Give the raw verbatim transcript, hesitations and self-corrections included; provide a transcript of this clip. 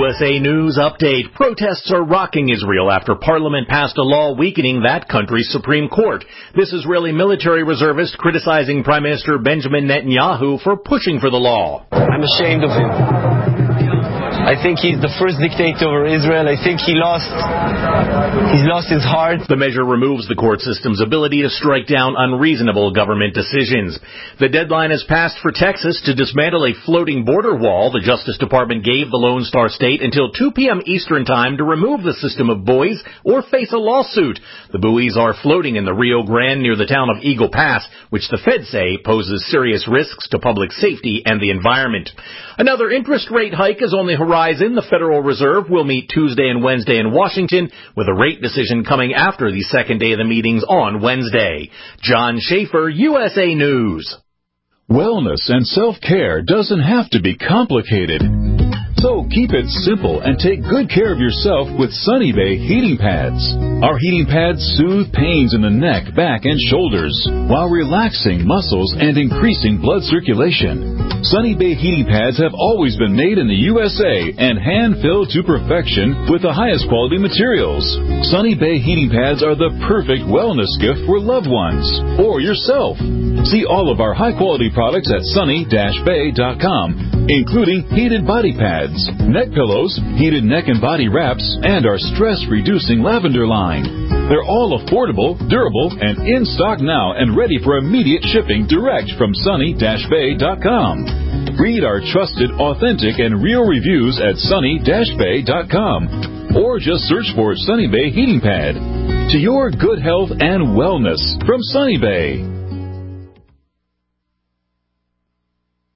U S A News Update. Protests are rocking Israel after Parliament passed a law weakening that country's Supreme Court. This Israeli military reservist criticizing Prime Minister Benjamin Netanyahu for pushing for the law. I'm ashamed of him. I think he's the first dictator over Israel. I think he lost, he's lost his heart. The measure removes the court system's ability to strike down unreasonable government decisions. The deadline has passed for Texas to dismantle a floating border wall. The Justice Department gave the Lone Star State until two p.m. Eastern Time to remove the system of buoys or face a lawsuit. The buoys are floating in the Rio Grande near the town of Eagle Pass, which the feds say poses serious risks to public safety and the environment. Another interest rate hike is on the horizon. The Federal Reserve will meet Tuesday and Wednesday in Washington, with a rate decision coming after the second day of the meetings on Wednesday. John Schaefer, U S A News. Wellness and self-care doesn't have to be complicated. So keep it simple and take good care of yourself with Sunny Bay heating pads. Our heating pads soothe pains in the neck, back, and shoulders while relaxing muscles and increasing blood circulation. Sunny Bay heating pads have always been made in the U S A and hand-filled to perfection with the highest quality materials. Sunny Bay heating pads are the perfect wellness gift for loved ones or yourself. See all of our high-quality products at sunny dash bay dot com, including heated body pads, neck pillows, heated neck and body wraps, and our stress-reducing lavender line. They're all affordable, durable, and in stock now and ready for immediate shipping direct from sunny dash bay dot com. Read our trusted, authentic, and real reviews at sunny dash bay dot com or just search for Sunny Bay Heating Pad. To your good health and wellness from Sunny Bay.